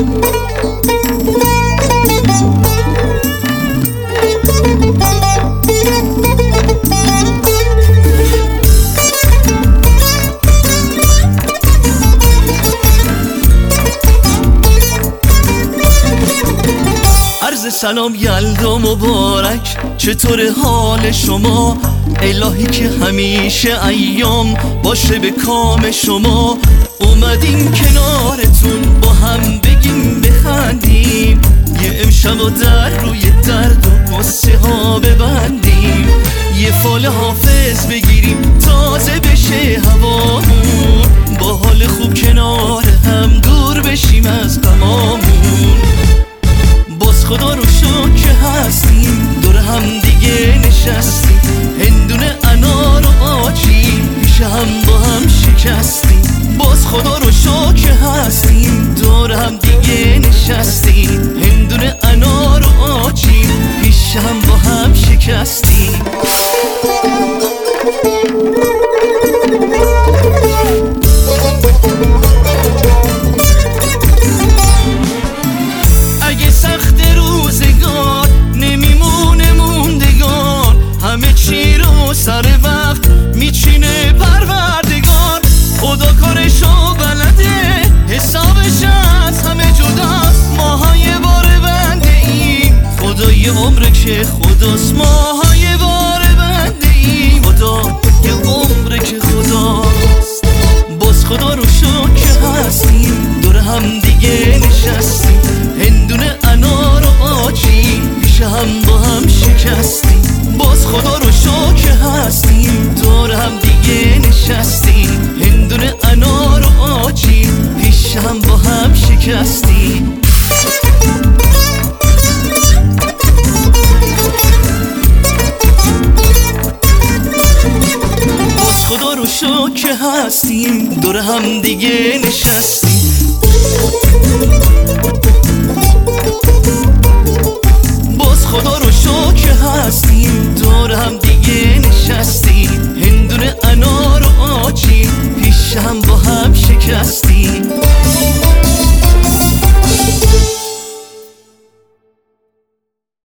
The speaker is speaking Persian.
عرض سلام یلدا مبارک، چطور حال شما؟ الهی که همیشه ایام باشه به کام شما. اومدیم کنارتون با هم بگیم بخندیم، یه امشب و در روی درد و قصه ها ببندیم، یه فال حافظ بگیریم تازه بشه هوامون، با حال خوب کنار هم دور بشیم از غمامون. باز خدا رو شکر که هستیم دور هم دیگه نشستیم، هندونه انار و آجی پیش هم با هم شکستیم. باز خدا رو شکر که هستیم دور هم دیگه نشستیم، هندونه انار و آجی پیش هم با هم شکستیم. اگه سخت روزگار نمیمونه موندگار، همه چی رو سر وقت میچینه پروردگار. خدا کارشو بلده حسابش از همه جداست، ماها یه بار بنده ایم خدا یه عمره که خداست، ماها یه بار بنده ایم خدا یه عمره که خداست. باز خدا رو شکر که هستیم دور هم دیگه نشستیم، هندونه انار و آجی پیش هم با هم شکستیم. باز خدا رو شکر که هستیم دور هم دیگه نشستیم، هندونه انار و آجی پیش هم با هم شکستیم. باز خدا رو شکر که هستیم دور هم دیگه نشستیم.